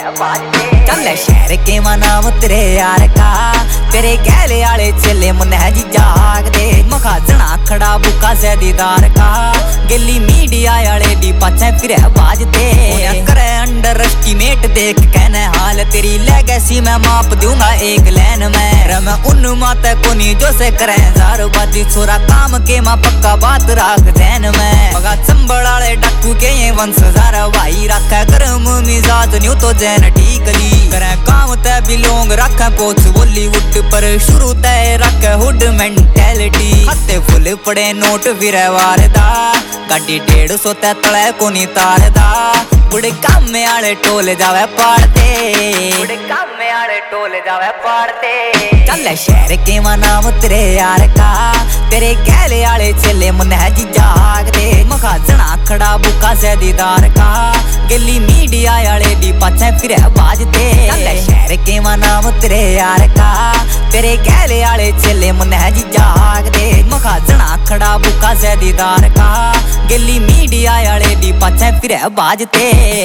चल शहर के मनाव तेरे यार का तेरे गहले आले चले मन है जी जाग दे मखाजना खड़ा बुका से दीदार का गिल्ली मीडिया आले दी पाछे फिर बाजते करे अंडर एस्टिमेट देख कहने हाल तेरी लेगेसी मैं माप दूंगा एक लाइन में रम उन माते कोनी जो से करे जार बाजी छोरा काम के मां पक्का बात राख ध्यान में मगा चंबल आले डाकू के ये वंश जार भाई रखे गरम मिजाज न्यू तो जैन ठीक ली करे काम ते बिलोंग रखे पोछ बॉलीवुड पर शुरू तय रख हुड मेंटेलिटी खाते फुल पड़े नोट विरवार दा गाड़ी 150 ते तले कोनी तार दा बुढ़े काम आले टोल जावे पाड़ते बुढ़े काम आले टोल जावे पाड़ते चल शहर के मनाव तेरे यार का तेरे गहले आले चले मन है जी जाग दे मखाजना खड़ा बुका से दीदार का गिल्ली मीडिया आले दी पाछे फिर बाजते चल शहर के मनाव तेरे यार का तेरे गहले आले चले मन है जी जाग दे मखाजना खड़ा बुका से दीदार का गिल्ली मीडिया आले दी पाछे फिर बाजते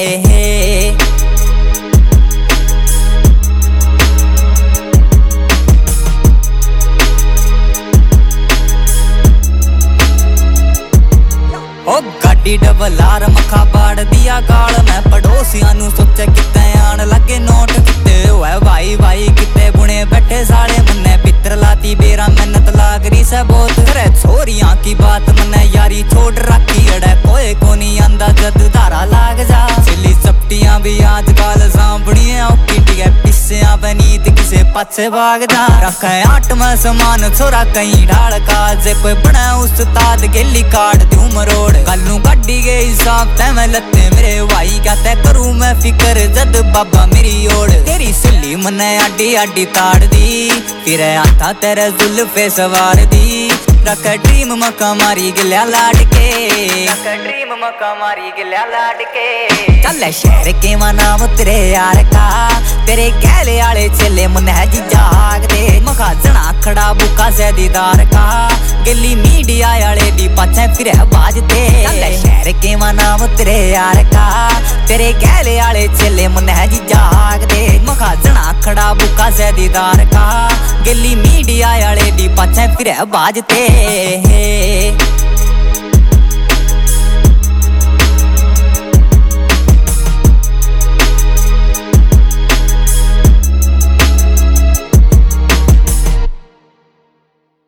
ओ गाड़ी डबल आर मखा पाड़ दिया गाल मैं पड़ोसियां नू सोचे किते आन लगे नोट किते होए भाई भाई किते बुने बैठे साले मन्ने पित्र लाती बेरा मेहनत लाग रही से बहुत करे छोरियां की बात मन्ने यारी छोड़ रखी अड़े कोई कोनी आंदा जद धारा लाग जा चिली चपटियां भी आजकल सांभड़ियां औकी टिके पिस्सियां बनीत किसे पाछे भाग जा रखे आट में समान छोरा कहीं ढाल का जे कोई बना उस्ताद गेली काट दूं मरोड़ गलू गाड़ी के हिसाब ते मैं लत्ते मेरे भाई क्या तय करूं मैं फिकर जद बाबा मेरी ओर तेरी सिल्ली मने आडी आडी ताड़ दी फिर आता तेरे जुल्फे सवार दी रख ड्रीम मका मारी गिल्या लाड के रख ड्रीम मका मारी गिल्या लाड के चल शहर के मनाव तेरे यार का तेरे गहले आले चले मन है जी जाग दे मखाजना खड़ा बुका से दीदार का गिल्ली मीडिया आले दी पाछे फिर बाजते चल शहर के मनाव तेरे यार का तेरे गहले आले चले मन है जी जाग दे मखाजना खड़ा बुका से दीदार का गिल्ली मीडिया आले दी पाछे फिर बाजते